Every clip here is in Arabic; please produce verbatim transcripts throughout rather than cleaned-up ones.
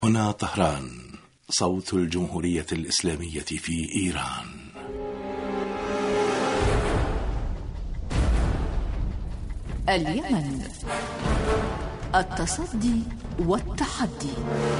هنا طهران، صوت الجمهورية الإسلامية في إيران. اليمن، التصدي والتحدي.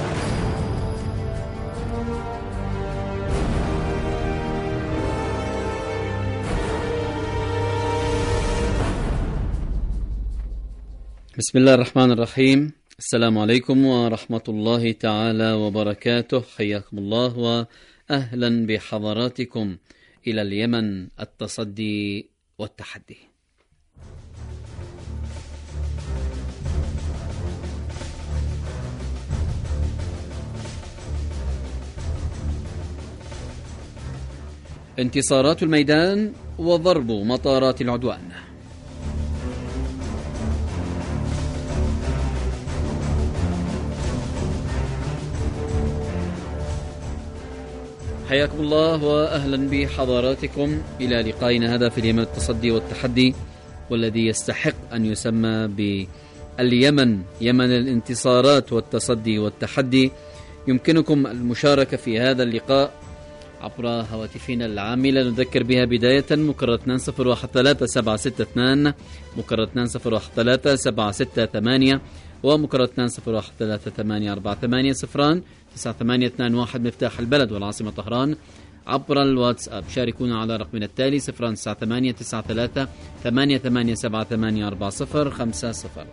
بسم الله الرحمن الرحيم. السلام عليكم ورحمة الله تعالى وبركاته. حياكم الله وأهلا بحضراتكم إلى اليمن، التصدي والتحدي. انتصارات الميدان وضرب مطارات العدوان. حياكم الله وأهلا بحضراتكم إلى لقائنا هذا في اليمن، التصدي والتحدي، والذي يستحق أن يسمى باليمن، يمن الانتصارات والتصدي والتحدي. يمكنكم المشاركة في هذا اللقاء عبر هواتفنا العاملة، نذكر بها بداية مكرر اثنين صفر واحد ثلاثة سبعة ستة اثنين، مكرر اثنين صفر واحد ثلاثة سبعة ستة ثمانية، ومكرر اثنين صفر واحد ثلاثة ثمانية أربعة ثمانية صفران تسعة ثمانية اثنين واحد مفتاح البلد والعاصمة طهران. عبر الواتساب شاركونا على رقمنا التالي صفران تسعة ثمانية تسعة ثلاثة ثمانية ثمانية سبعة ثمانية أربعة صفر خمسة صفر.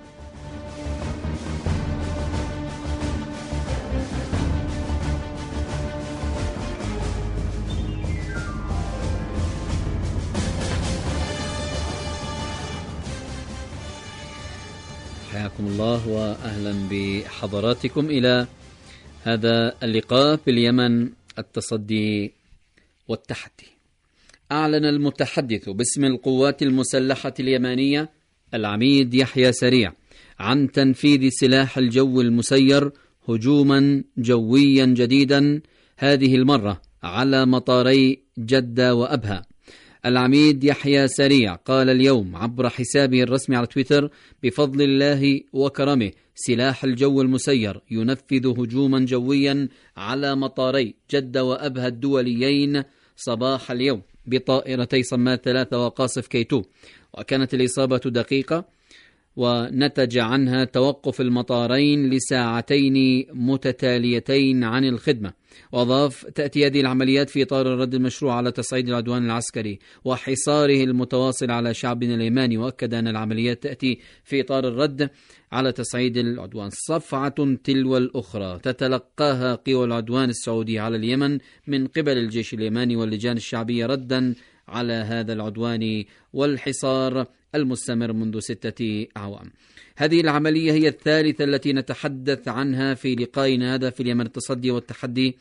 حياكم الله وأهلا بحضراتكم إلى هذا اللقاء في اليمن، التصدي والتحدي. أعلن المتحدث باسم القوات المسلحة اليمنية العميد يحيى سريع عن تنفيذ سلاح الجو المسير هجوما جويا جديدا، هذه المرة على مطاري جدة وأبها. العميد يحيى سريع قال اليوم عبر حسابه الرسمي على تويتر: بفضل الله وكرمه سلاح الجو المسير ينفذ هجوما جويا على مطاري جدة وأبها الدوليين صباح اليوم بطائرتي صماد ثلاثة وقاصف كيتو، وكانت الإصابة دقيقة ونتج عنها توقف المطارين لساعتين متتاليتين عن الخدمة. وأضاف: تأتي هذه العمليات في إطار الرد المشروع على تصعيد العدوان العسكري وحصاره المتواصل على شعبنا اليماني، وأكد أن العمليات تأتي في إطار الرد على تصعيد العدوان صفعة تلو الأخرى تتلقاها قوى العدوان السعودي على اليمن من قبل الجيش اليماني واللجان الشعبية ردا على هذا العدوان والحصار المستمر منذ ستة أعوام. هذه العملية هي الثالثة التي نتحدث عنها في لقائنا هذا في اليمن، التصدي والتحدي،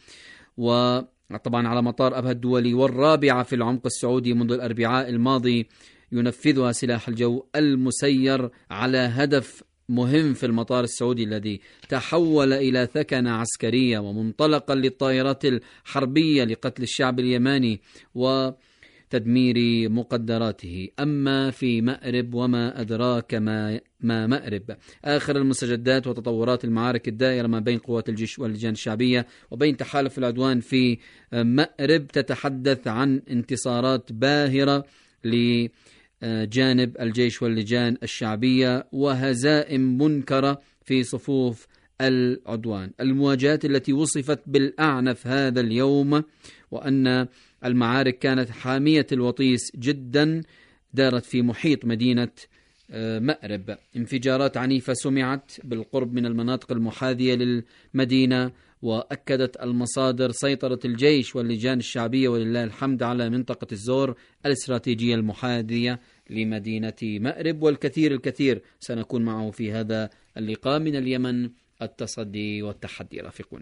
وطبعا على مطار أبها الدولي، والرابعة في العمق السعودي منذ الأربعاء الماضي ينفذها سلاح الجو المسير على هدف مهم في المطار السعودي الذي تحول إلى ثكنة عسكرية ومنطلقا للطائرات الحربية لقتل الشعب اليماني وتدمير مقدراته. أما في مأرب وما أدراك ما, ما مأرب، آخر المستجدات وتطورات المعارك الدائرة ما بين قوات الجيش واللجان الشعبية وبين تحالف العدوان في مأرب تتحدث عن انتصارات باهرة لجانب الجيش واللجان الشعبية وهزائم منكرة في صفوف العدوان. المواجهات التي وصفت بالأعنف هذا اليوم، وأن المعارك كانت حامية الوطيس جدا، دارت في محيط مدينة مأرب. انفجارات عنيفة سمعت بالقرب من المناطق المحاذية للمدينة، وأكدت المصادر سيطرة الجيش واللجان الشعبية ولله الحمد على منطقة الزور الاستراتيجية المحاذية لمدينة مأرب. والكثير الكثير سنكون معه في هذا اللقاء من اليمن، التصدي والتحدي. رافقونا.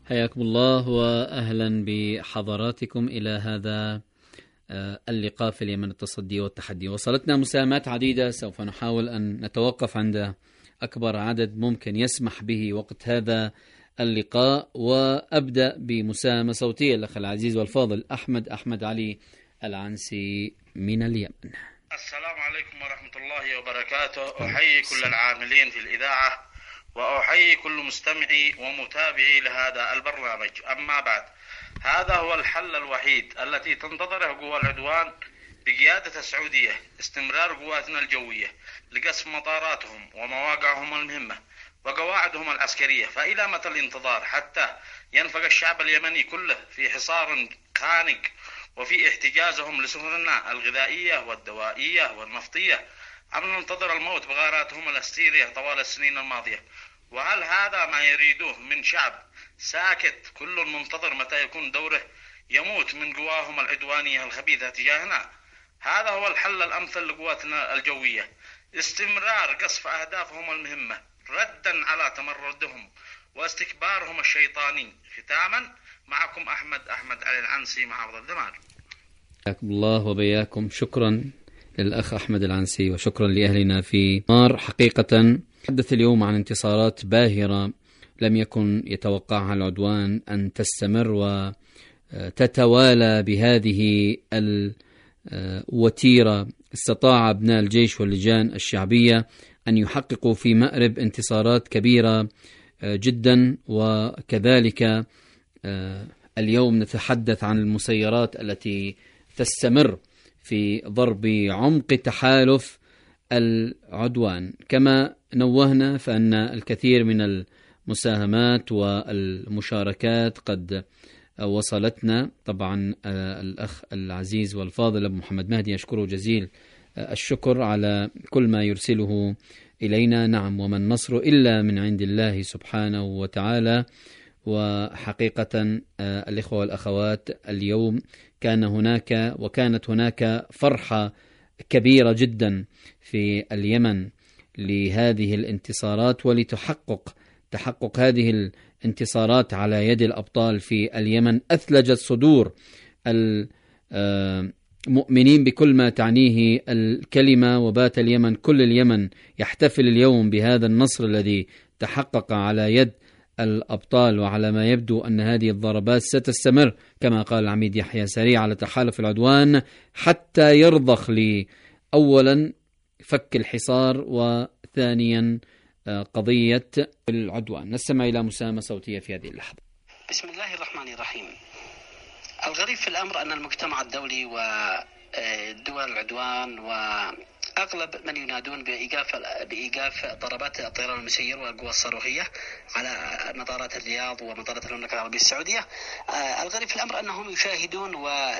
حياكم الله وأهلا بحضراتكم إلى هذا اللقاء في اليمن التصدي والتحدي. وصلتنا مساهمات عديدة، سوف نحاول أن نتوقف عند أكبر عدد ممكن يسمح به وقت هذا اللقاء، وأبدأ بمساهمة صوتية الأخ العزيز والفاضل أحمد أحمد علي العنسي من اليمن. السلام عليكم ورحمة الله وبركاته. أحيي كل العاملين في الإذاعة وأحيي كل مستمعي ومتابعي لهذا البرنامج. أما بعد، هذا هو الحل الوحيد التي تنتظره قوى العدوان بقيادة السعودية، استمرار قواتنا الجوية لقصف مطاراتهم ومواقعهم المهمة وقواعدهم العسكرية. فإلى متى الانتظار حتى ينفق الشعب اليمني كله في حصار خانق وفي احتجازهم لسفننا الغذائية والدوائية والنفطية، أم ننتظر الموت بغاراتهم الأستيرية طوال السنين الماضية؟ وهل هذا ما يريدوه من شعب ساكت كل منتظر متى يكون دوره يموت من قواهم العدوانية الخبيثة تجاهنا؟ هذا هو الحل الأمثل لقواتنا الجوية، استمرار قصف أهدافهم المهمة ردا على تمردهم واستكبارهم الشيطاني. ختاما، معكم أحمد أحمد علي العنسي، محافظ الدمار. حياكم الله وبياكم. شكرا للأخ أحمد العنسي وشكرا لأهلنا في نار. حقيقة تحدث اليوم عن انتصارات باهرة لم يكن يتوقعها العدوان أن تستمر وتتوالى بهذه الوتيرة. استطاع أبناء الجيش واللجان الشعبية أن يحققوا في مأرب انتصارات كبيرة جدا، وكذلك اليوم نتحدث عن المسيرات التي تستمر في ضرب عمق تحالف العدوان. كما نوهنا فأن الكثير من المساهمات والمشاركات قد وصلتنا. طبعا الأخ العزيز والفاضل أبو محمد مهدي أشكره جزيل الشكر على كل ما يرسله إلينا. نعم، وما النصر إلا من عند الله سبحانه وتعالى. وحقيقة الإخوة والأخوات، اليوم كان هناك وكانت هناك فرحة كبيرة جدا في اليمن لهذه الانتصارات ولتحقق تحقق هذه الانتصارات على يد الأبطال في اليمن. أثلجت صدور المؤمنين بكل ما تعنيه الكلمة، وبات اليمن كل اليمن يحتفل اليوم بهذا النصر الذي تحقق على يد الأبطال. وعلى ما يبدو أن هذه الضربات ستستمر كما قال العميد يحيى سريع على تحالف العدوان حتى يرضخ لي أولا فك الحصار، وثانيا قضية العدوان. نستمع إلى مساهمة صوتية في هذه اللحظة. بسم الله الرحمن الرحيم. الغريب في الأمر أن المجتمع الدولي ودول العدوان وأغلب من ينادون بإيقاف بإيقاف ضربات الطيران المسير والقوى الصاروخية على مطارات الرياض ومطارات المملكة العربية السعودية، الغريب في الأمر أنهم يشاهدون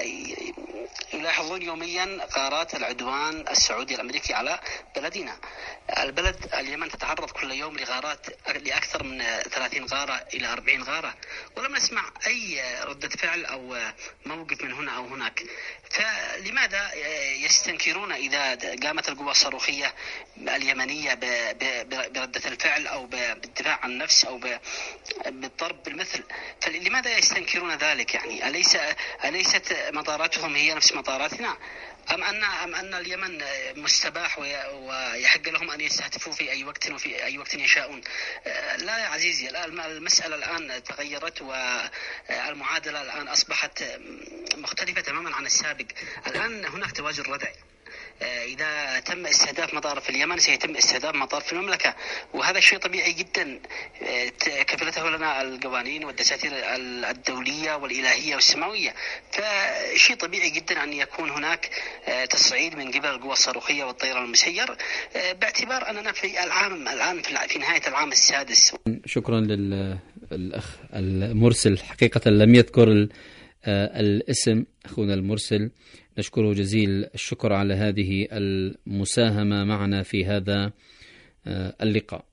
ويلاحظون يوميا غارات العدوان السعودي الأمريكي على بلدنا. البلد اليمن تتعرض كل يوم لغارات لأكثر من ثلاثين غارة إلى أربعين غارة، ولم نسمع أي ردة فعل أو موقف من هنا أو هناك. فلماذا يستنكرون إذا قامت القوى الصاروخية اليمنية بردة الفعل أو بالدفاع عن النفس أو بالضرب بالمثل؟ فلماذا يستنكرون ذلك؟ يعني أليس أليست مطاراتهم هي نفس مطاراتنا؟ أم أن أم أن اليمن مستباح ويحق لهم أن يستهدفوا في أي وقت وفي أي وقت يشاءون؟ لا يا عزيزي، المسألة الآن تغيرت والمعادلة الآن أصبحت مختلفة تماما عن السابق. الآن هناك توازن ردعي. إذا تم استهداف مطار في اليمن سيتم استهداف مطار في المملكة، وهذا شيء طبيعي جدا كفلته لنا القوانين والدساتير الدولية والإلهية والسماوية. فشيء طبيعي جدا أن يكون هناك تصعيد من قبل القوى الصاروخية والطيران المسير، باعتبار أننا في العام الآن في نهاية العام السادس. شكرا للأخ المرسل، حقيقة لم يذكر الاسم أخونا المرسل، نشكره جزيل الشكر على هذه المساهمة معنا في هذا اللقاء.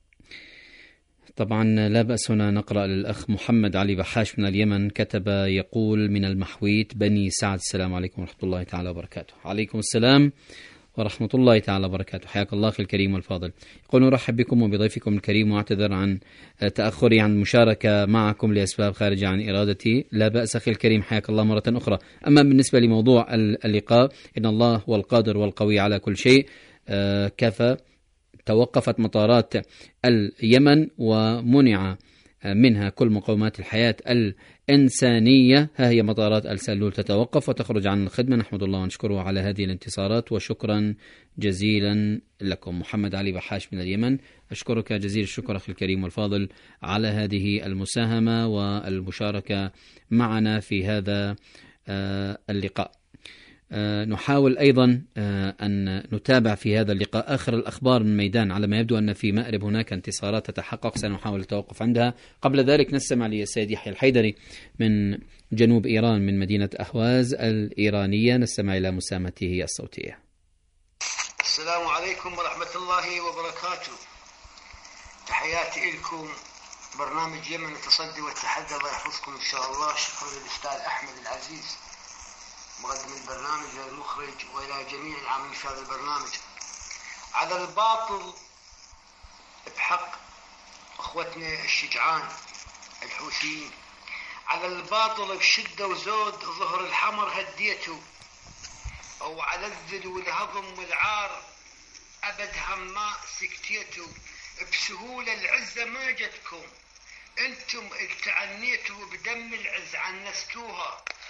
طبعا لا بأس هنا نقرأ للأخ محمد علي بحاش من اليمن، كتب يقول: من المحويت بني سعد، السلام عليكم ورحمة الله تعالى وبركاته. عليكم السلام ورحمة الله تعالى وبركاته. حياك الله أخي الكريم والفاضل. يقول نرحب بكم وبضيفكم الكريم واعتذر عن تأخري عن المشاركة معكم لأسباب خارجة عن إرادتي. لا بأس أخي الكريم، حياك الله مرة أخرى. أما بالنسبة لموضوع اللقاء، إن الله هو القادر والقوي على كل شيء. كفى توقفت مطارات اليمن ومنع منها كل مقومات الحياة الإنسانية. ها هي مطارات السلول تتوقف وتخرج عن الخدمة. نحمد الله ونشكره على هذه الانتصارات، وشكرا جزيلا لكم. محمد علي بحاش من اليمن، أشكرك جزيل الشكر أخي الكريم والفاضل على هذه المساهمة والمشاركة معنا في هذا اللقاء. نحاول أيضا أن نتابع في هذا اللقاء آخر الأخبار من ميدان. على ما يبدو أن في مأرب هناك انتصارات تتحقق، سنحاول التوقف عندها. قبل ذلك نستمع للسيد يحيى الحيدري من جنوب إيران، من مدينة أهواز الإيرانية. نستمع إلى مساهمته الصوتية. السلام عليكم ورحمة الله وبركاته. تحياتي لكم برنامج يمن التصدي والتحدي، الله يحفظكم إن شاء الله. شكرا للأستاذ أحمد العزيز مقدم البرنامج والمخرج، وإلى جميع العاملين في هذا البرنامج. على الباطل بحق أخوتنا الشجعان الحوثيين، على الباطل بشدة وزود ظهر الحمر هديته، أو على الذل والهضم والعار أبد هماء سكتيته. بسهولة العزة ما جتكم، أنتم التعنيتوا بدم العز عنستوها.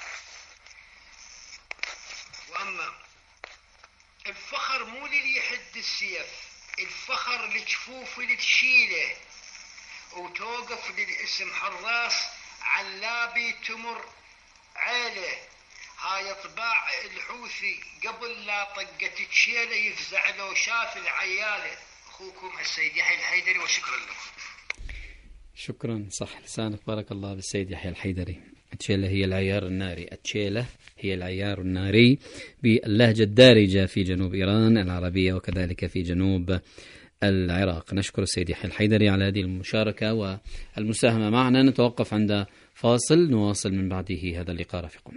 وأما الفخر مو للي يحد السيف، الفخر لجفوف اللي تشيله وتوقف للاسم حراس علابي تمر عيله. هاي طباع الحوثي قبل لا طقت تشيله يفزع لو شاف العياله. أخوكم السيد يحيى الحيدري، وشكرا لكم. شكرا، صح لسانك، بارك الله بالسيد يحيى الحيدري. التشيلة هي العيار الناري، التشيلة هي العيار الناري باللهجة الدارجة في جنوب إيران العربية وكذلك في جنوب العراق. نشكر السيد يحيى الحيدري على هذه المشاركة والمساهمة معنا. نتوقف عند فاصل، نواصل من بعده هذا اللقاء. رفيقنا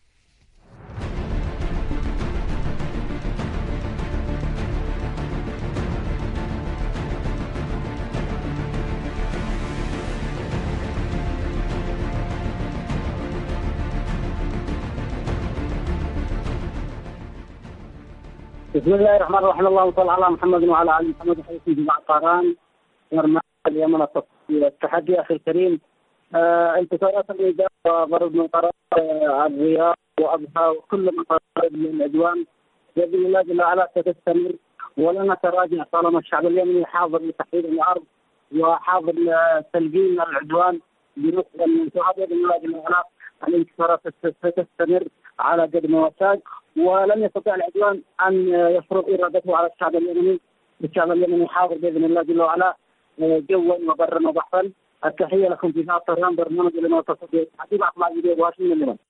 بسم الله الرحمن الرحيم. اللهم صل على محمد وعلى ال محمد وحيث جماعة طهران برنامج اليمن التحدي. اخي الكريم، آه انتصارات الميدان وضرب مطارات آه الرياض وابها وكل مطارات العدوان باذن الله جل وعلا ستستمر ولن نتراجع طالما الشعب اليمني حاضر لتحرير الارض وحاضر لتلقين العدوان بنصف المنشآت. باذن الله جل وعلا الانتصارات ستستمر على قدم وساق، ولن يستطيع العدوان أن يفرض إرادته على الشعب اليمني. الشعب اليمني حاضر بإذن الله جل وعلا جوا وبرا وبحرا. التحية لكم في طهران، برنامج اليمن التصدي. حبيب عبد العزيز واشنطن من اليمن.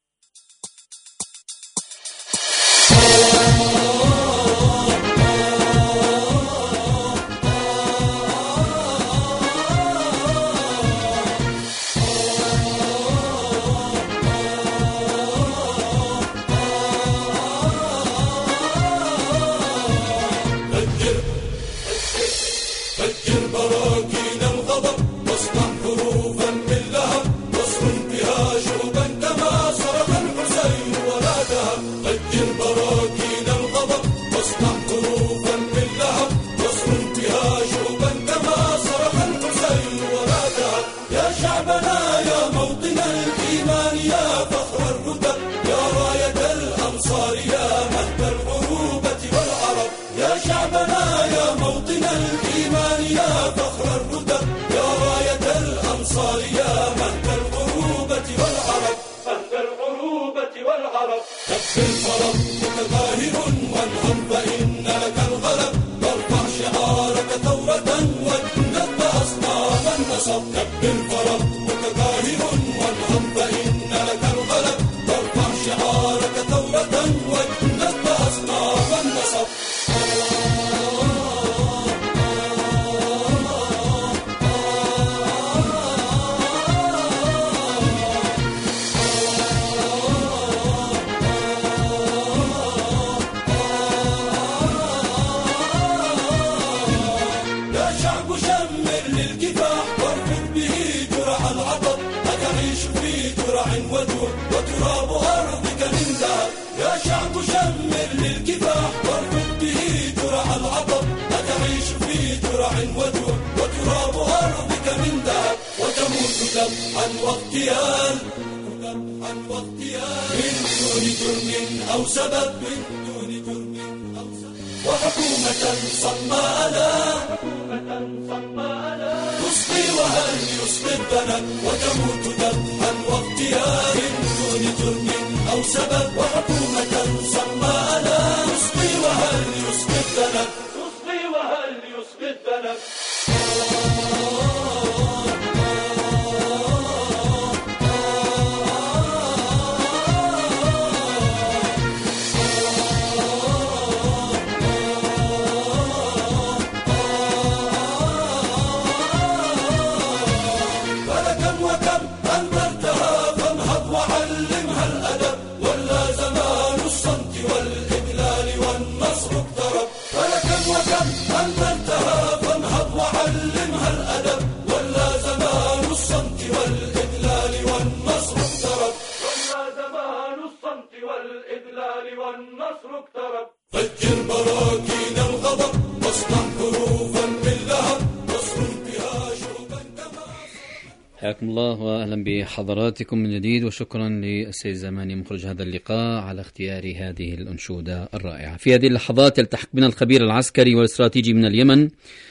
للكفاح وارفض به جرع العطب أتعيش في جرع وجوع وتراب أرضك من ذهب وتموت ذبحا واغتيال ذبحا واغتيال من دون جرم أو سبب من دون جرم أو سبب وحكومة صماء لا تسقي وهل يسقي الذنب وتموت ذبحا واغتيال من دون جرم أو سبب وحكومة صماء لا تسقي وهل يسقي الذنب تسقي وهل يسقي الذنب فجر براكين الغضب واصنع حروفا باللهب واصرف بها شوبا كما. حياكم الله واهلا بحضراتكم من جديد، وشكرا للسيد زماني مخرج هذا اللقاء على اختيار هذه الانشوده الرائعه. في هذه اللحظات يلتحق بنا الخبير العسكري والاستراتيجي من اليمن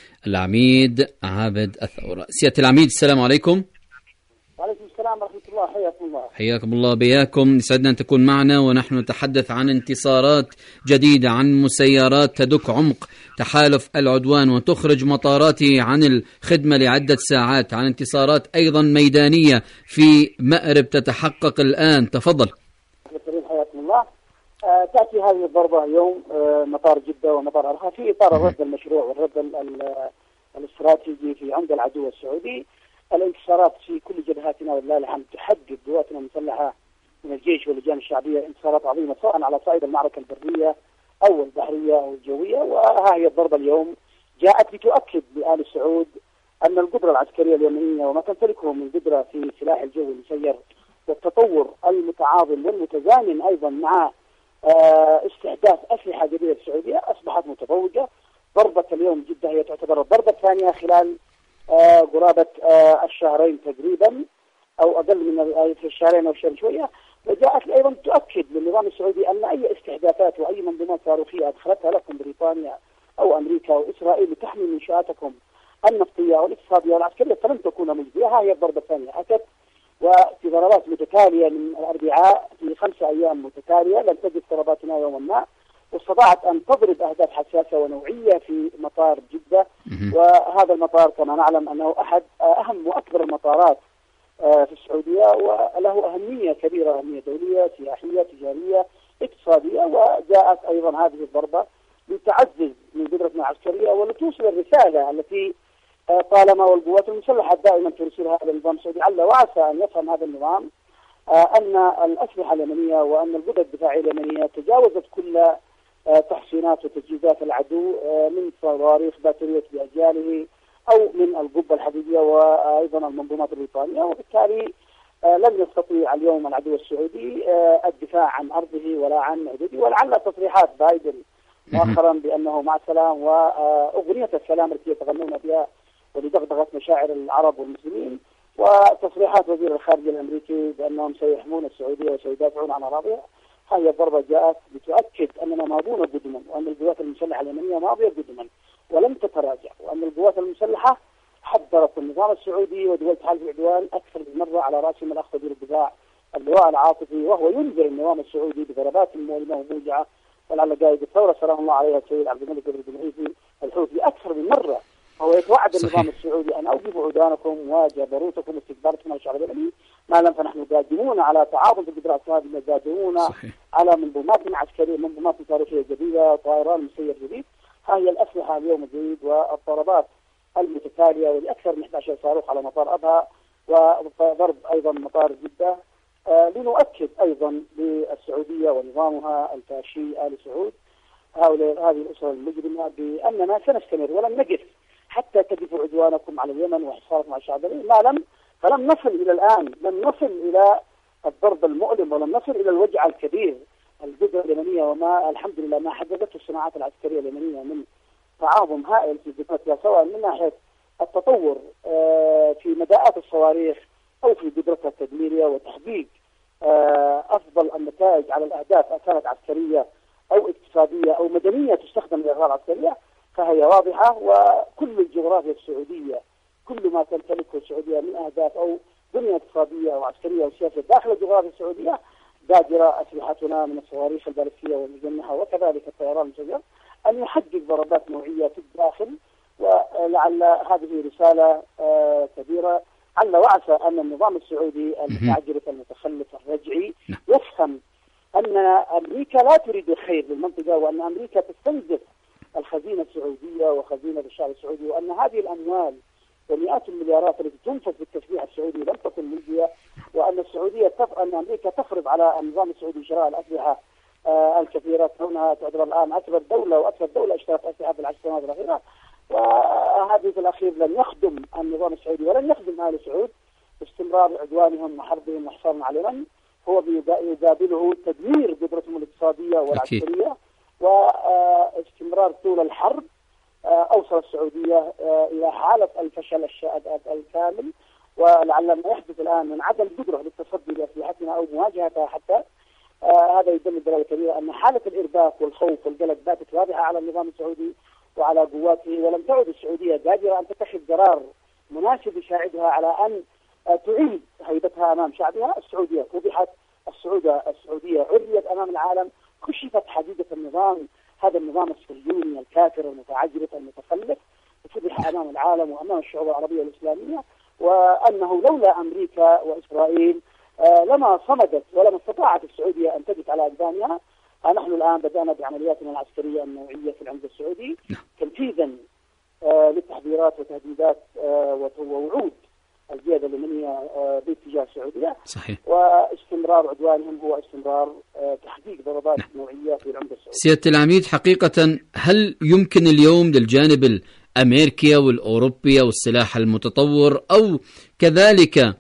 العميد عابد الثورة. سيادة العميد السلام عليكم. وعليكم السلام ورحمة الله. حياكم الله. حياكم الله بياكم. يسعدنا أن تكون معنا ونحن نتحدث عن انتصارات جديدة، عن مسيرات تدك عمق تحالف العدوان وتخرج مطاراته عن الخدمة لعدة ساعات، عن انتصارات أيضا ميدانية في مأرب تتحقق الآن. تفضل. حياكم الله. آه تأتي هذه الضربة اليوم آه مطار جدة ومطار أرخا في إطار الرد المشروع والرد الاستراتيجي في عند العدو السعودي. الانتصارات في كل جبهاتنا ولله الحمد تحقق قواتنا المسلحة من الجيش واللجان الشعبية انتصارات عظيمة سواء على صعيد المعركة البرية أو البحرية أو الجوية. وها هي الضربة اليوم جاءت لتؤكد لآل سعود أن القدرة العسكرية اليمنية وما تمتلكه من قدرة في سلاح الجو المسير والتطور المتعاظم والمتزامن أيضا مع استحداث أسلحة جديدة السعودية أصبحت متفوقة. ضربة اليوم جدة هي تعتبر الضربة الثانية خلال قرابة الشهرين تقريبا أو أقل من الشهرين أو شهر شوية. وجاءت أيضا تؤكد للنظام السعودي أن أي استحداثات وأي منظومات صاروخية أدخلتها لكم بريطانيا أو أمريكا أو إسرائيل لتحمي منشآتكم النفطية والاقتصادية والعسكرية فلن تكون مجدية. ها هي الضربة الثانية أتت وفي ضربات متتالية من الأربعاء في خمسة أيام متتالية لم تجد ضرباتنا يوما ما، واستطاعت أن تضرب أهداف حساسة ونوعية في مطار جدة. وهذا المطار كما نعلم أنه أحد أهم وأكبر المطارات في السعودية وله أهمية كبيرة، أهمية دولية سياحية تجارية اقتصادية. وجاءت أيضا هذه الضربة لتعزز من قدرتنا العسكرية ولتوصل الرسالة التي طالما والقوات المسلحة دائما ترسلها هذا النظام السعودي. لعل وعسى أن يفهم هذا النظام أن الأسلحة اليمنية وأن القدرة الدفاعية اليمنية تجاوزت كل تحسينات وتجهيزات العدو من صواريخ باترية بأجياله أو من القبة الحديدية وأيضا المنظومات البريطانية. وبالتالي لم يستطيع اليوم العدو السعودي الدفاع عن أرضه ولا عن حدوده. ولعل تصريحات بايدن مؤخرا بأنه مع السلام وأغنية السلام التي يتغنون بها ولدغدغة مشاعر العرب والمسلمين، وتصريحات وزير الخارجية الأمريكي بأنهم سيحمون السعودية وسيدافعون عن أراضيها. هذه الضربة جاءت لتؤكد أننا ماضون قدما وأن القوات المسلحة اليمنية ماضية قدما ولم تتراجع، وأن القوات المسلحة حذرت النظام السعودي ودول تحالف العدوان أكثر من مرة على رأسهم الأخ وزير الدفاع اللواء العاطفي وهو ينذر النظام السعودي بضربات مؤلمة وموجعة. ولعل قائد الثورة سلام الله عليه السيد عبد الملك بن الحوثي الحوثي أكثر من مرة هو يتوعد النظام السعودي أن أوقفوا عدوانكم وجبروتكم واستكباركم على الشعب اليمني، ما لم فنحن قادمون على تعاضد في القدرات هذه، قادمون على منظومات عسكرية منظومات تاريخية جديدة طائران مسير جديد. ها هي الأسلحة اليوم الجديد والضربات المتتالية ولأكثر من أحد عشر صاروخ على مطار أبها وضرب أيضا مطار جدة آه لنؤكد أيضا للسعودية ونظامها الفاشي آل سعود هؤلاء هذه الأسرة المجرمة بأننا سنستمر ولن نقف حتى تقفوا عدوانكم على اليمن وحصاركم على الشعب اليمني. ما لم فلم نصل إلى الآن، لم نصل إلى الضرب المؤلم ولم نصل إلى الوجع الكبير القدرة اليمنية وما الحمد لله ما حققته الصناعات العسكرية اليمنية من تعاظم هائل في قدرتها، سواء من ناحية التطور في مداءات الصواريخ أو في قدرتها التدميرية وتحقيق أفضل النتائج على الأهداف كانت عسكرية أو اقتصادية أو مدنية تستخدم للأغراض العسكرية، فهي واضحة. وكل الجغرافيا السعودية كل ما تمتلكه السعودية من أهداف أو بنية اقتصادية أو عسكرية أو سياسية داخل الجغرافيا السعودية قادرة أسلحتنا من الصواريخ البالستية والمجنحة وكذلك الطيران المسير أن يحقق ضربات نوعية في الداخل. ولعل هذه رسالة كبيرة، عل وعسى أن النظام السعودي المتعجرف المتخلف الرجعي يفهم أن أمريكا لا تريد الخير للمنطقة، وأن أمريكا تستنزف الخزينة السعودية وخزينة الشعب السعودي، وأن هذه الأموال ومئات المليارات التي تنفق في التسليح السعودي لم تكن مجدية، وأن السعودية تف... أن أمريكا تفرض على النظام السعودي شراء الأسلحة آه الكثيرة، كونها تعتبر الآن أكبر دولة وأكثر دولة اشترت أسلحة في العشر سنوات الأخيرة. وهذه في الأخير لن يخدم النظام السعودي ولن يخدم آل سعود. استمرار عدوانهم وحربهم وحصارهم على اليمن هو يقابله تدمير قدرتهم الاقتصادية والعسكرية واستمرار طول الحرب أوصل السعودية إلى حالة الفشل الكامل. ولعل ما يحدث الآن من عدم قدرة للتصدي لأسلحتنا أو مواجهتها حتى آه هذا يدل بدلالة كبيرة أن حالة الإرباك والخوف والقلق باتت واضحة على النظام السعودي وعلى قواته، ولم تعد السعودية قادرة أن تتخذ قرار مناسب يساعدها على أن آه تعيد هيبتها أمام شعبها. السعودية فضحت، السعودية السعودية عريت أمام العالم، كشفت حقيقة النظام، هذا النظام الصهيوني الكافر المتعجرف المتخلف، فضح أمام العالم وأمام الشعوب العربية والإسلامية، وأنه لولا أمريكا وإسرائيل آه لما صمدت ولما استطاعت السعودية أن تجد على أقدامها. آه نحن الآن بدأنا بعملياتنا العسكرية النوعية في العمق السعودي تنفيذا آه للتحذيرات وتهديدات آه ووعود القيادة اليمنية آه باتجاه السعودية. صحيح. واستمرار عدوانهم هو استمرار آه تحقيق ضربات نعم. نوعية في العمق السعودي. سيادة العميد، حقيقة هل يمكن اليوم للجانب الأمريكي والأوروبي والسلاح المتطور أو كذلك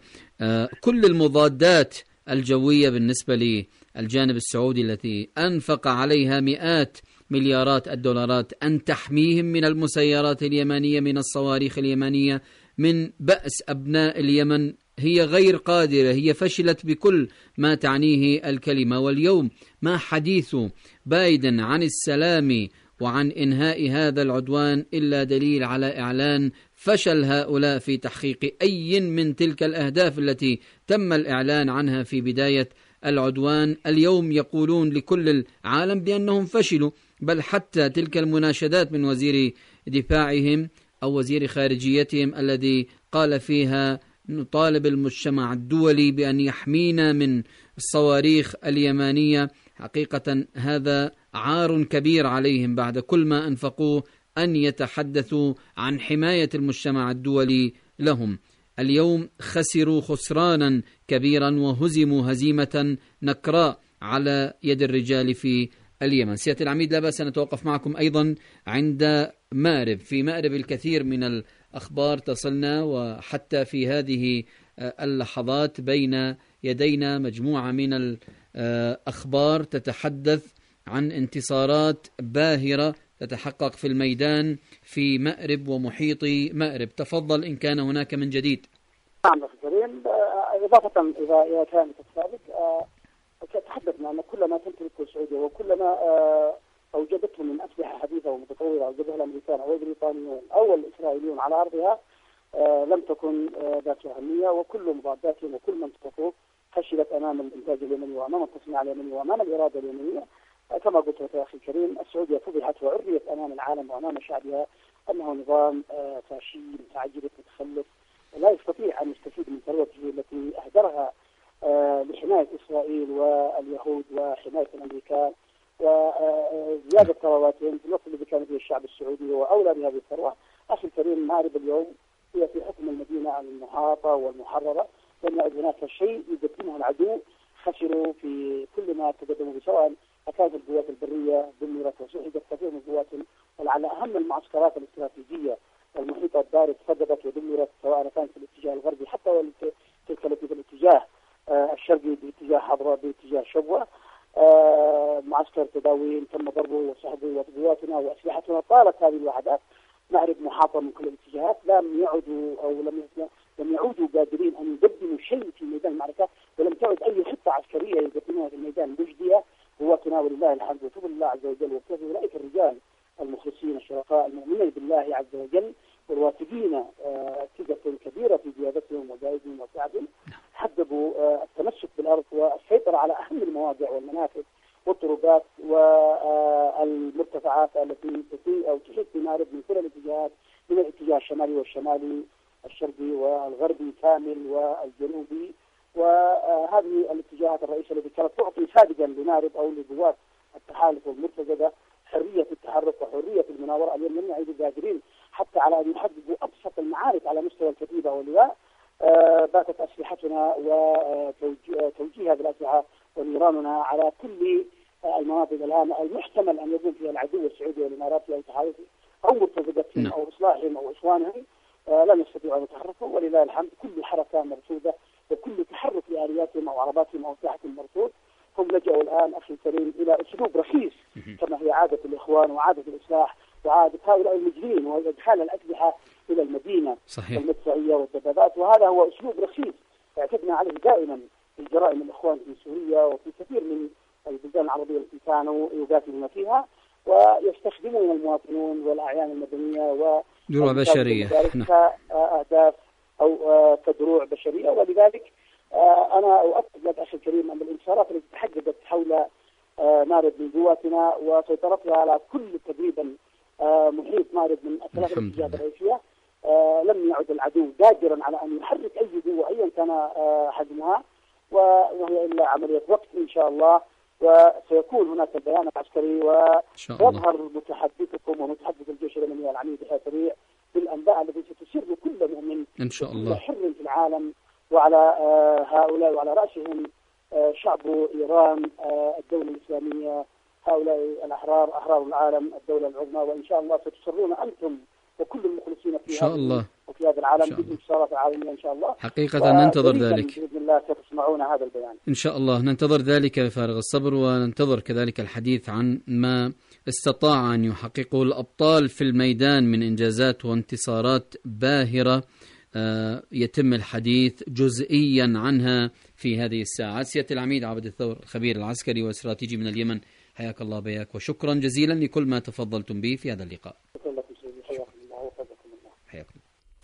كل المضادات الجوية بالنسبة للجانب السعودي التي أنفق عليها مئات مليارات الدولارات أن تحميهم من المسيرات اليمنية، من الصواريخ اليمنية، من بأس أبناء اليمن، هي غير قادرة، هي فشلت بكل ما تعنيه الكلمة. واليوم ما حديث بايدن عن السلام وعن إنهاء هذا العدوان إلا دليل على إعلان فشل هؤلاء في تحقيق أي من تلك الأهداف التي تم الإعلان عنها في بداية العدوان. اليوم يقولون لكل العالم بأنهم فشلوا، بل حتى تلك المناشدات من وزير دفاعهم أو وزير خارجيتهم الذي قال فيها نطالب المجتمع الدولي بأن يحمينا من الصواريخ اليمانية، حقيقة هذا عار كبير عليهم بعد كل ما أنفقوه أن يتحدثوا عن حماية المجتمع الدولي لهم. اليوم خسروا خسرانا كبيرا وهزموا هزيمة نكراء على يد الرجال في اليمن. سيادة العميد، لا بأس أن نتوقف معكم أيضا عند مأرب. في مأرب الكثير من الأخبار تصلنا، وحتى في هذه اللحظات بين يدينا مجموعة من الأخبار تتحدث عن انتصارات باهرة تتحقق في الميدان في مأرب ومحيط مأرب. تفضل إن كان هناك من جديد. نعم أخي كريم، إضافة إذا إلى كلامك السابق، تحدثنا أن كل ما تمتلكه السعودية وكل ما أوجدته من أسلحة حديثة ومتطورة أوجدها الأمريكان أو البريطانيون أو الإسرائيليون على أرضها لم تكن ذات أهمية، وكل مضاداتهم وكل منطقته فشلت أمام الإنتاج اليمني وأمام التصنيع اليمني وأمام الإرادة اليمنية. كما قلت يا أخي الكريم، السعودية فضحت وعريت أمام العالم وأمام شعبها أنه نظام فاشي متعجرف متخلف لا يستطيع أن يستفيد من ثروته التي أهدرها لحماية إسرائيل واليهود وحماية الأمريكان وزيادة ثرواتهم في الوقت الذي كان فيه الشعب السعودي هو أولى بهذه الثروة. أخي الكريم، مأرب اليوم هي في حكم المدينة المحاطة والمحررة، لم يعد هناك شيء يقدمه العدو. خسروا في كل ما تقدموا به، سواء أكاد القوات البرية دمرت وسحقت كثير من قواتهم، ولعل أهم المعسكرات الاستراتيجية المحيطة الدار اتفقدت ودمرت، سواء كانت في الاتجاه الغربي حتى تلك التي في الاتجاه الشرقي باتجاه حضرة باتجاه شبوة. وقواتنا وأسلحتنا طالت هذه الوحدات نعرف محاطة من كل الاتجاهات. لم يعودوا أو لم لم يعودوا قادرين أن يقدموا شيء في ميدان المعركة، ولم تعد أي خطة عسكرية يقدموها في الميدان مجدية. قواتنا ولله الحمد وتوب الله عز وجل وكفى أولئك الرجال المخلصين الشرفاء المؤمنين بالله عز وجل والواثقين ثقة كبيرة في قيادتهم وقائدهم وساعدهم، حددوا التمسك بالأرض والسيطرة على أهم المواقع والمنافذ والطرقات والمرتفعات التي تسيء أو تحيط بمأرب من كل الاتجاهات، من الاتجاه الشمالي والشمالي الشرقي والغربي كامل والجنوبي. وهذه الاتجاهات الرئيسية التي كانت تعطي سابقا لنارب أو لقوات التحالف والمرتزقة حرية التحرك وحرية المناورة. اليوم لم يعودوا قادرين حتى على أن يحققوا أبسط المعارك على مستوى الكتيبة واللواء. آه باتت أسلحتنا وتوجيه هذه الأسلحة ونيراننا على كل آه المناطق الهامة المحتمل أن يكون فيها العدو السعودي والإماراتي أو تحالفهم أو مرتزقتهم أو إصلاحهم أو إخوانهم. آه لم يستطيعوا أن يتحركوا ولله الحمد. كل حركة مرصودة وكل تحرك لآلياتهم أو عرباتهم أو سلاحهم مرصود. هم لجأوا الآن أخي الكريم إلى أسلوب رخيص كما هي عادة الإخوان وعادة الإصلاح وعادة هؤلاء المجرمين، وهي إدخال الأسلحة إلى المدينة المدفعية والدبابات، وهذا هو أسلوب رخيص اعتدنا عليه دائما في جرائم الإخوان في سوريا وفي كثير من البلدان العربية التي كانوا يقاتلون فيها، ويستخدمون المواطنون والأعيان المدنية ودروع بشرية كأهداف أو كدروع بشرية. ولذلك أنا أؤكد لك أخي الكريم أن الانتصارات التي تحققت حول مارب من قواتنا وسيطرتها على كل تقريبا محيط مارب من الثلاث الاتجاهات الرئيسية لم يعد العدو قادرا على أن يحرك أي قوة أيا كان حجمها، وهي إلا عملية وقت إن شاء الله. وسيكون هناك البيان العسكري ويظهر متحدثكم ومتحدث الجيش اليمني العميد يحيى سريع بالأنباء التي ستسر كل مؤمن إن شاء الله حر في العالم، وعلى هؤلاء وعلى رأسهم شعب إيران الدولة الإسلامية، هؤلاء الأحرار أحرار العالم الدولة العظمى. وإن شاء الله ستسرون أنتم وكل المخلصين في شاء الله وفي هذا العالم بانتصارات عالمية إن شاء الله. حقيقة ننتظر ذلك بإذن الله. ستسمعون هذا البيان إن شاء الله، ننتظر ذلك بفارغ الصبر، وننتظر كذلك الحديث عن ما استطاع أن يحققه الأبطال في الميدان من إنجازات وانتصارات باهرة يتم الحديث جزئيا عنها في هذه الساعات. سيادة العميد عبد الثور الخبير العسكري والاستراتيجي من اليمن، حياك الله بياك وشكرا جزيلا لكل ما تفضلتم به في هذا اللقاء. حياكم.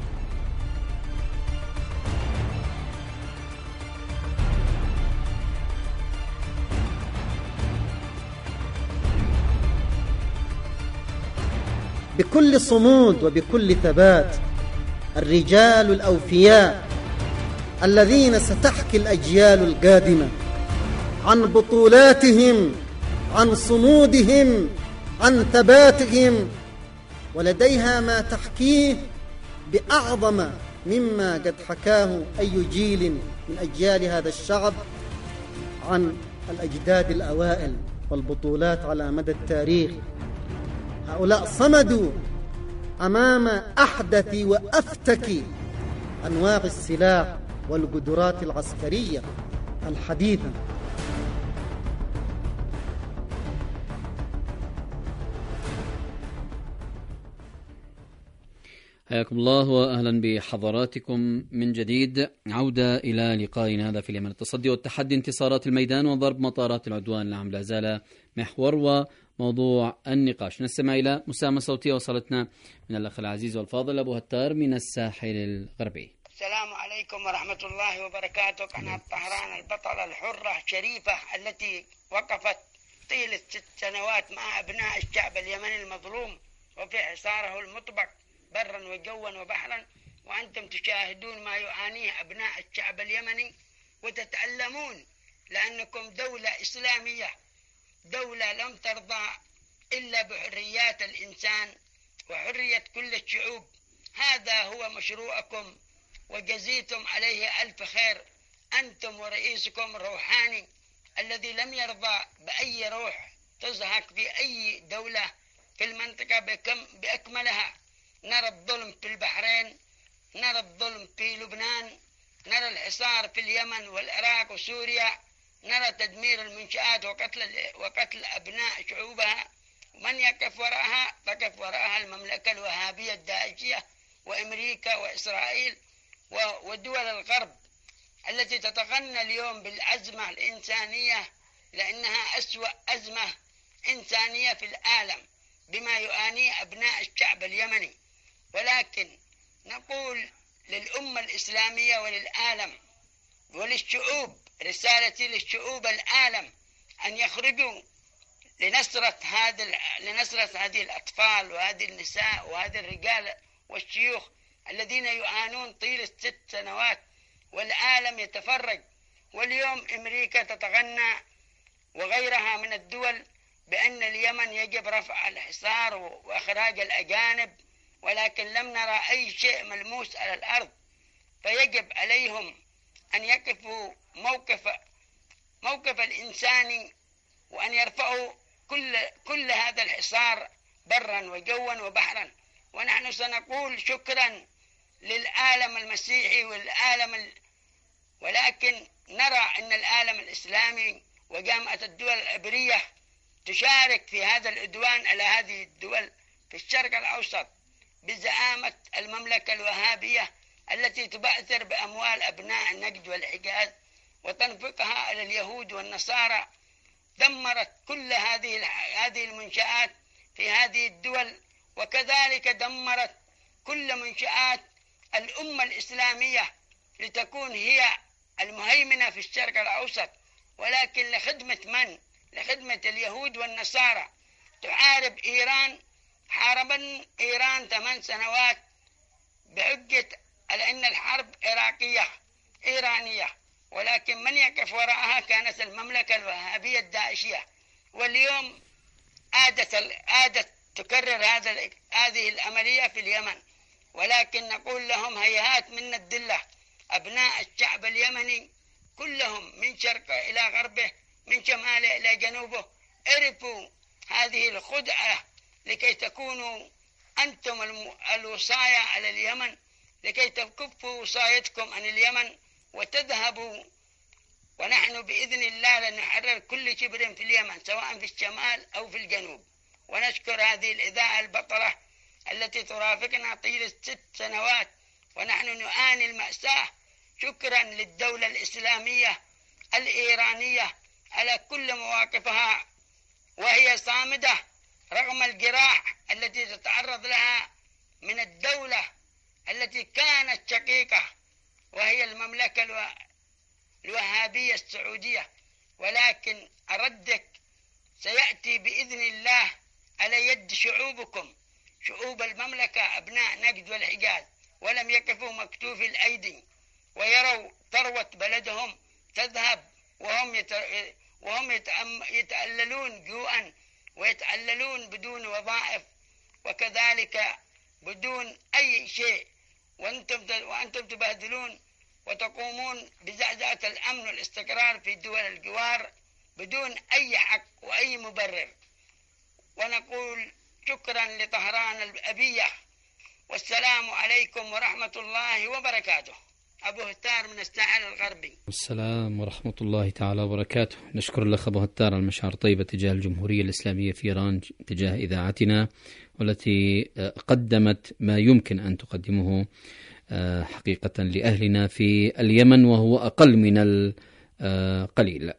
بكل صمود وبكل ثبات الرجال الأوفياء الذين ستحكي الأجيال القادمة عن بطولاتهم، عن صمودهم، عن ثباتهم، ولديها ما تحكيه بأعظم مما قد حكاه أي جيل من أجيال هذا الشعب عن الأجداد الأوائل والبطولات على مدى التاريخ. هؤلاء صمدوا أمام أحدث وأفتك أنواع السلاح والقدرات العسكرية الحديثة. حياكم الله وأهلا بحضراتكم من جديد. عودة إلى لقائنا هذا في اليمن، التصدي والتحدي، انتصارات الميدان وضرب مطارات العدوان. نعم لا زال محور وموضوع النقاش. نستمع إلى مساهمة صوتية وصلتنا من الأخ العزيز والفاضل أبو هتار من الساحل الغربي. السلام عليكم ورحمة الله وبركاته. قناة طهران البطلة الحرة الشريفة التي وقفت طيلة ست سنوات مع أبناء الشعب اليمني المظلوم وفي حصاره المطبق برا وجوا وبحرا، وأنتم تشاهدون ما يعانيه أبناء الشعب اليمني وتتألمون لأنكم دولة إسلامية، دولة لم ترضى إلا بحريات الإنسان وحرية كل الشعوب. هذا هو مشروعكم وجزيتم عليه ألف خير، أنتم ورئيسكم الروحاني الذي لم يرضى بأي روح تزهق في أي دولة في المنطقة بأكملها. نرى الظلم في البحرين، نرى الظلم في لبنان، نرى الحصار في اليمن والعراق وسوريا، نرى تدمير المنشآت وقتل وقتل أبناء شعوبها من يقف وراءها؟ تقف وراءها المملكة الوهابية الداعشية وأمريكا وإسرائيل ودول الغرب التي تتغنى اليوم بالأزمة الإنسانية، لأنها أسوأ أزمة إنسانية في العالم بما يعانيه أبناء الشعب اليمني. ولكن نقول للأمة الإسلامية وللعالم وللشعوب، رسالتي للشعوب العالم أن يخرجوا لنصرة هذا لنصرة هذه الأطفال وهذه النساء وهذه الرجال والشيوخ الذين يعانون طيلة ست سنوات والعالم يتفرج. واليوم أمريكا تتغنى وغيرها من الدول بأن اليمن يجب رفع الحصار وإخراج الأجانب، ولكن لم نرى أي شيء ملموس على الأرض. فيجب عليهم أن يقفوا موقف موقف الإنساني وأن يرفعوا كل كل هذا الحصار برا وجوا وبحرا. ونحن سنقول شكرا للعالم المسيحي والعالم ال... ولكن نرى أن العالم الإسلامي وجامعة الدول العبرية تشارك في هذا العدوان على هذه الدول في الشرق الأوسط بزعامة المملكة الوهابية التي تبعثر بأموال أبناء النجد والحجاز وتنفقها على اليهود والنصارى. دمرت كل هذه هذه المنشآت في هذه الدول، وكذلك دمرت كل منشآت الأمة الإسلامية لتكون هي المهيمنة في الشرق الأوسط، ولكن لخدمة من؟ لخدمة اليهود والنصارى. تحارب إيران، حاربا إيران ثمان سنوات بحجة على أن الحرب عراقية إيرانية، ولكن من يقف وراءها كانت المملكة الوهابية الداعشية. واليوم عادت عادت تكرر هذا هذه العملية في اليمن، ولكن نقول لهم هيهات من الدلة. أبناء الشعب اليمني كلهم من شرقه إلى غربه من شماله إلى جنوبه عرفوا هذه الخدعة لكي تكونوا أنتم الوصاية على اليمن، لكي تكفوا وصايتكم عن اليمن وتذهبوا. ونحن بإذن الله لنحرر كل شبر في اليمن سواء في الشمال أو في الجنوب. ونشكر هذه الإذاعة البطلة التي ترافقنا طيلة ست سنوات ونحن نعاني المأساة. شكرا للدولة الإسلامية الإيرانية على كل مواقفها وهي صامدة رغم الجراح التي تتعرض لها من الدولة التي كانت شقيقة وهي المملكة الوهابية السعودية. ولكن أردك سيأتي بإذن الله على يد شعوبكم، شعوب المملكة أبناء نجد والحجاز، ولم يقفوا مكتوفي الأيدي ويروا ثروة بلدهم تذهب وهم وهم يتأللون جوعا ويتأللون بدون وظائف وكذلك بدون أي شيء، وأنتم وأنتم تبهدلون وتقومون بزعزعة الأمن والاستقرار في دول الجوار بدون أي حق وأي مبرر. ونقول شكرا لطهران الأبية، والسلام عليكم ورحمة الله وبركاته. أبو هتار من الساحل الغربي. السلام ورحمة الله تعالى وبركاته. نشكر الأخ أبو هتار المشاعر طيبة تجاه الجمهورية الإسلامية في إيران، تجاه إذاعتنا، والتي قدمت ما يمكن أن تقدمه حقيقة لأهلنا في اليمن وهو أقل من القليل.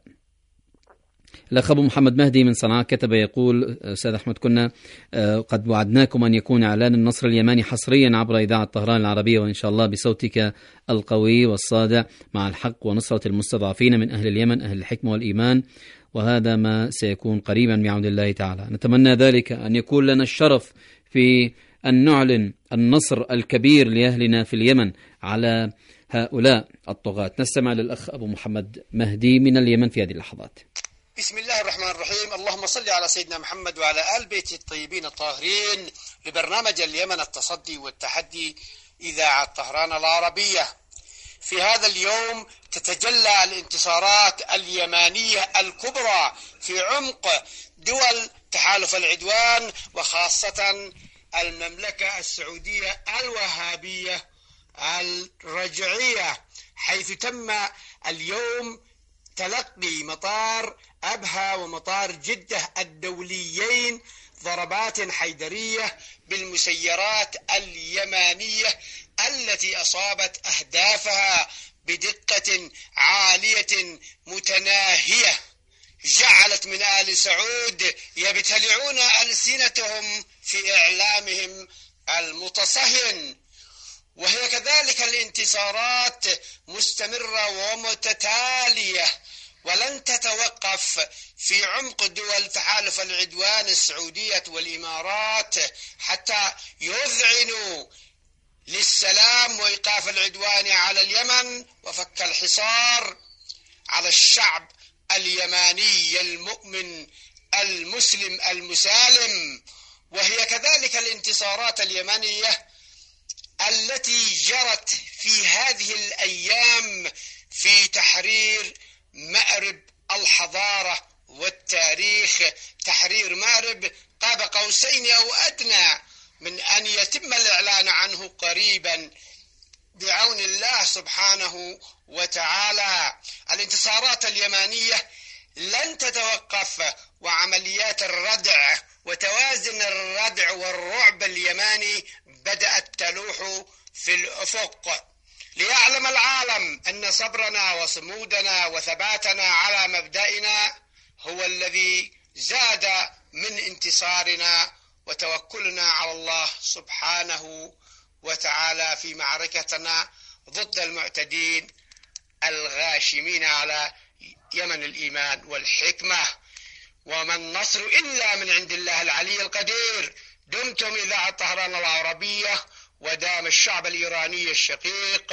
الأخ أبو محمد مهدي من صنعاء كتب يقول: أستاذ أحمد، كنا قد وعدناكم أن يكون إعلان النصر اليماني حصريا عبر إذاعة طهران العربية، وإن شاء الله بصوتك القوي والصادع مع الحق ونصرة المستضعفين من أهل اليمن، أهل الحكمة والإيمان، وهذا ما سيكون قريبا بعون الله تعالى. نتمنى ذلك، أن يكون لنا الشرف في أن نعلن النصر الكبير لأهلنا في اليمن على هؤلاء الطغاة. نستمع للأخ أبو محمد مهدي من اليمن في هذه اللحظات. بسم الله الرحمن الرحيم. اللهم صل على سيدنا محمد وعلى آل بيته الطيبين الطاهرين. لبرنامج اليمن التصدي والتحدي إذاعة طهران العربية. في هذا اليوم تتجلى الانتصارات اليمانية الكبرى في عمق دول تحالف العدوان، وخاصة المملكة السعودية الوهابية الرجعية، حيث تم اليوم تلقي مطار أبها ومطار جدة الدوليين ضربات حيدرية بالمسيرات اليمانية التي أصابت أهدافها بدقة عالية متناهية، جعلت من آل سعود يبتلعون ألسنتهم في إعلامهم المتصهين. وهي كذلك الانتصارات مستمرة ومتتالية ولن تتوقف في عمق دول تحالف العدوان السعودية والإمارات حتى يذعنوا للسلام وإيقاف العدوان على اليمن وفك الحصار على الشعب اليماني المؤمن المسلم المسالم. وهي كذلك الانتصارات اليمنية التي جرت في هذه الأيام في تحرير مأرب الحضارة والتاريخ، تحرير مأرب قاب قوسين أو أدنى من أن يتم الإعلان عنه قريبا بعون الله سبحانه وتعالى. الانتصارات اليمانية لن تتوقف، وعمليات الردع وتوازن الردع والرعب اليماني بدأت تلوح في الأفق. ليعلم العالم أن صبرنا وصمودنا وثباتنا على مبدأنا هو الذي زاد من انتصارنا وتوكلنا على الله سبحانه وتعالى في معركتنا ضد المعتدين الغاشمين على يمن الإيمان والحكمة. وما النصر إلا من عند الله العلي القدير. دمتم إذاعة طهران العربية، ودام الشعب الإيراني الشقيق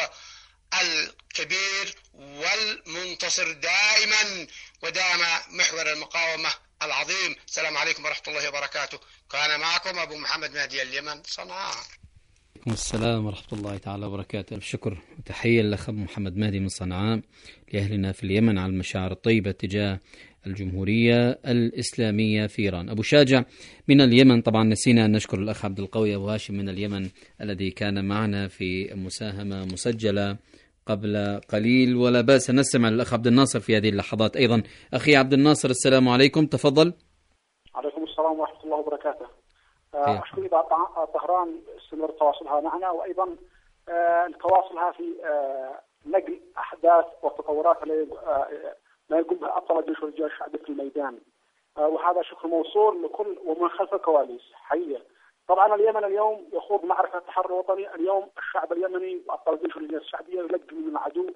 الكبير والمنتصر دائما، ودام محور المقاومة العظيم. السلام عليكم ورحمة الله وبركاته. كان معكم أبو محمد مهدي اليمن، صنعاء. وعليكم السلام ورحمة الله تعالى وبركاته. الشكر وتحية للأخ أبو محمد مهدي من صنعاء لأهلنا في اليمن على المشاعر الطيبة تجاه الجمهورية الإسلامية في إيران. أبو شاجع من اليمن، طبعا نسينا أن نشكر الأخ عبد القوي أبو هاشم من اليمن الذي كان معنا في مساهمة مسجلة قبل قليل، ولا بأس نستمع للأخ عبد الناصر في هذه اللحظات أيضا. أخي عبد الناصر، السلام عليكم، تفضل. عليكم السلام ورحمة الله وبركاته. أشكر إذاعة طهران استمر تواصلها معنا، وأيضا تواصلها في نقل أحداث والتطورات ما يقوم بها أبطال الجيش والرجال الشعبي في الميدان، وهذا شكر موصول لكل ومن خلف الكواليس حقيقة. طبعا اليمن اليوم يخوض معركة التحرر الوطني. اليوم الشعب اليمني وأبطال الجيش والرجال الشعبية يلقوا من العدو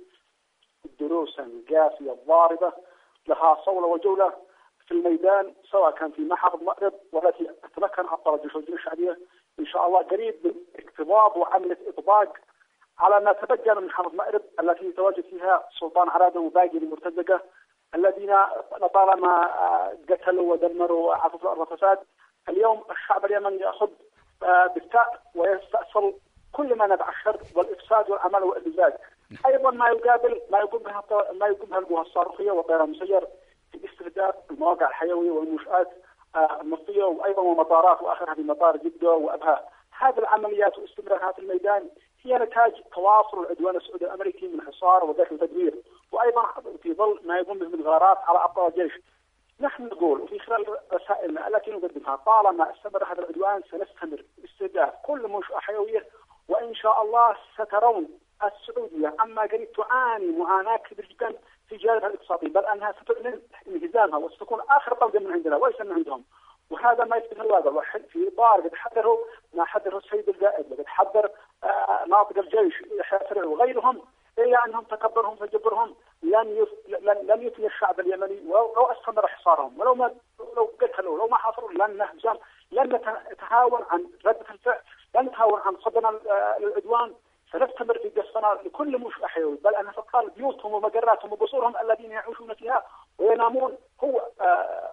دروسا قاسية ضاربة لها صولة وجولة في الميدان، سواء كان في محافظ مأرب والتي تمكن أبطال الجيش والرجال الشعبية إن شاء الله قريب من اكتظاظ وعملة إطباق على ما تبقى من محافظ مأرب التي يتواجد فيها سلطان عرادة وباقي المرتزقة الذين لطالما قتلوا ودمروا عفوا الأرض فساد. اليوم الشعب اليمني يأخذ بالتاء ويستأصل كل ما نبع الشر والإفساد والعمل والإبزاز. أيضا ما يقابل ما يقوم بها ما يقوم بها القوى الصاروخية والطيران المسير في استهداف المواقع الحيوية والمنشآت النفطية وأيضا ومطارات وآخرها في مطار جدة وأبها. هذه العمليات واستمرارها في الميدان هي نتاج تواصل العدوان السعودي الأمريكي من حصار ودخل تدوير، وأيضا في ظل ما يقوم به من غارات على أبطال الجيش. نحن نقول وفي خلال رسائلنا التي نقدمها طالما استمر هذا العدوان سنستمر باستهداف كل منشأة حيوية، وإن شاء الله سترون السعودية عما قريب تعاني معاناة كبيرة جدا في جانبها الاقتصادي، بل أنها ستعلن انهزامها وستكون آخر طلقة من عندنا وليس من عندهم. وهذا ما يثبت الواقع. في إطار قد حذره ما حذره السيد القائد وقد حذر آه ناطق الجيش يحيى سريع وغيرهم، إلا أنهم تكبرهم فجبرهم لن يف... لن لن يفني الشعب اليمني ولو استمر حصارهم، ولو ما لو قتلوا لو ما حاصروا لن نهزم، لن نتهاون عن ردة الفعل، لن نتهاون عن صدنا للعدوان. سنستمر في قصفنا لكل منشأة حيوي، بل أنها تطال بيوتهم ومقراتهم وبصورهم الذين يعيشون فيها وينامون هو آه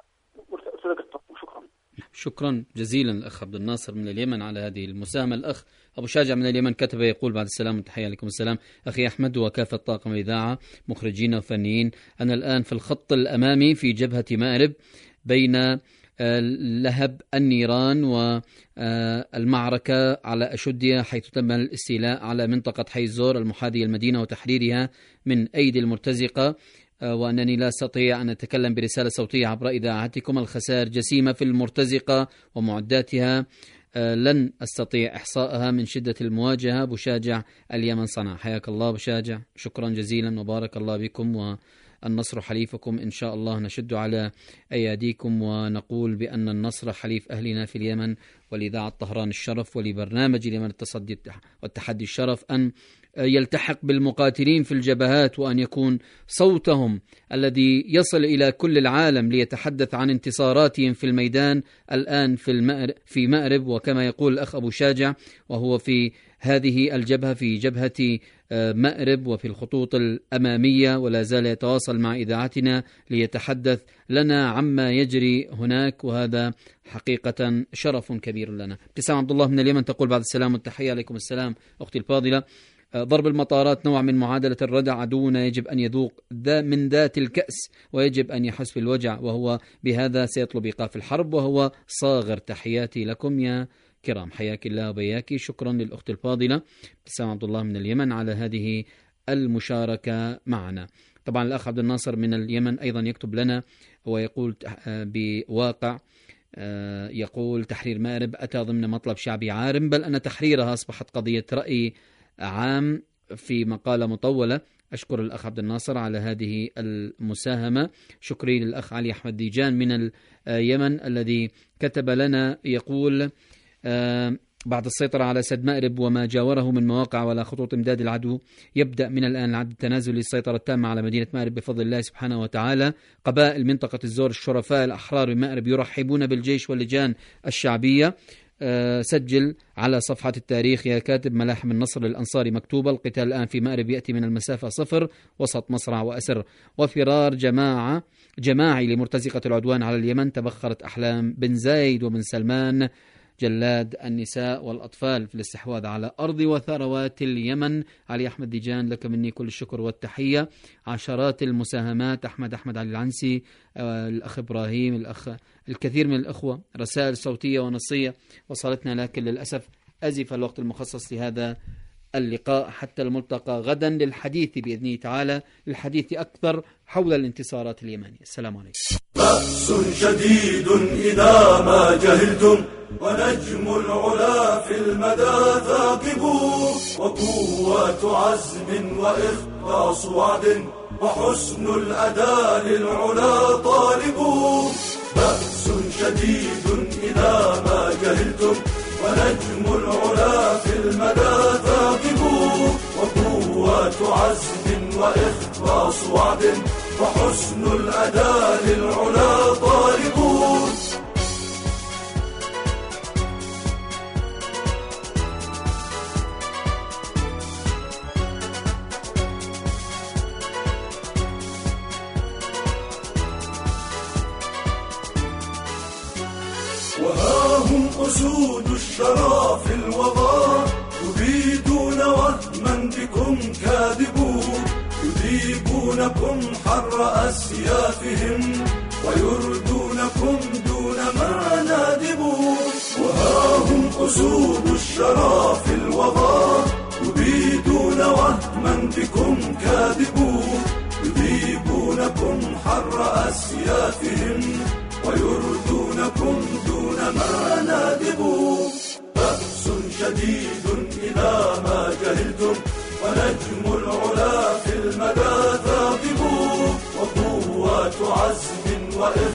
شكرا. شكرا جزيلا الأخ عبد الناصر من اليمن على هذه المساهمة. الأخ أبو شاجع من اليمن كتب يقول بعد السلام والتحية عليكم السلام. أخي أحمد وكافة طاقم الإذاعة مخرجين وفنيين، أنا الآن في الخط الأمامي في جبهة مأرب بين لهب النيران والمعركة على أشدية، حيث تم الاستيلاء على منطقة حي الزور المحاذية المدينة وتحريرها من أيدي المرتزقة وأنني لا أستطيع أن أتكلم برسالة صوتية عبر إذاعتكم. الخسائر جسيمة في المرتزقة ومعداتها، لن أستطيع إحصائها من شدة المواجهة. بشاجع اليمن صنعاء. حياك الله بشاجع، شكرا جزيلا وبارك الله بكم، والنصر حليفكم إن شاء الله. نشد على أياديكم ونقول بأن النصر حليف أهلنا في اليمن، ولإذاعة طهران الشرف ولبرنامج اليمن التصدي والتحدي الشرف أن يلتحق بالمقاتلين في الجبهات، وأن يكون صوتهم الذي يصل إلى كل العالم ليتحدث عن انتصاراتهم في الميدان الآن في المأرب في مأرب، وكما يقول الأخ أبو شاجع وهو في هذه الجبهة، في جبهة مأرب وفي الخطوط الأمامية، ولا زال يتواصل مع إذاعتنا ليتحدث لنا عما يجري هناك، وهذا حقيقة شرف كبير لنا. ابتسام عبد الله من اليمن تقول بعد السلام والتحية. عليكم السلام أختي الفاضلة. ضرب المطارات نوع من معادلة الردع، عدونا يجب أن يذوق من ذات الكأس ويجب أن يحس بالوجع، وهو بهذا سيطلب إيقاف الحرب وهو صاغر. تحياتي لكم يا كرام. حياك الله وبياك. شكرا للأخت الفاضلة ابتسام عبد الله من اليمن على هذه المشاركة معنا. طبعا الأخ عبد الناصر من اليمن أيضا يكتب لنا ويقول بواقع، يقول تحرير مأرب أتى ضمن مطلب شعبي عارم، بل أن تحريرها أصبحت قضية رأي عام في مقالة مطولة. أشكر الأخ عبد الناصر على هذه المساهمة. شكري للأخ علي أحمد ديجان من اليمن الذي كتب لنا يقول بعد السيطرة على سد مأرب وما جاوره من مواقع ولا خطوط امداد العدو، يبدأ من الآن العد التنازل للسيطرة التامة على مدينة مأرب بفضل الله سبحانه وتعالى. قبائل منطقة الزور الشرفاء الأحرار بمأرب يرحبون بالجيش واللجان الشعبية. أه سجل على صفحة التاريخ يا كاتب ملاحم النصر للأنصار مكتوبة. القتال الآن في مأرب يأتي من المسافة صفر، وسط مصرع وأسر وفرار جماعة جماعي لمرتزقة العدوان على اليمن. تبخرت أحلام بن زايد وبن سلمان جلاد النساء والأطفال في الاستحواذ على أرض وثروات اليمن. علي أحمد ديجان لك مني كل الشكر والتحية. عشرات المساهمات، أحمد أحمد علي العنسي، الأخ إبراهيم، الأخ الكثير من الأخوة، رسائل صوتية ونصية وصلتنا، لكن للأسف أزف الوقت المخصص لهذا اللقاء حتى الملتقى غدا للحديث بإذنه تعالى، للحديث أكثر حول الانتصارات اليمنية. السلام عليكم. بأس شديد إذا ما جهلتم، ونجم العلا في المدى ثاقب، وقوة عزم وإخلاص وعد، وحسن الأداء للعلا طالب. بأس شديد إذا ما جهلتم، ونجم العلا في المدى ثاقب، وقوة عزم وإخلاص وعد، وحسن الأداء للعلا طالب. وها هم أسود الشرى في الوغى، يبيدون وهما بكم كاذبون، يذيبونكم حر أسيافهم، ويردونكم دون ما نادبون. وها هم أسود الشرى في الوغى، يبيدون وهما بكم كاذبون، يذيبونكم حر أسيافهم، ويردونكم دون ما نادبون. بأس شديد إذا ما جهلتم، ونجم العلا في المدى ثاقب، وقوة عزم وإخلاص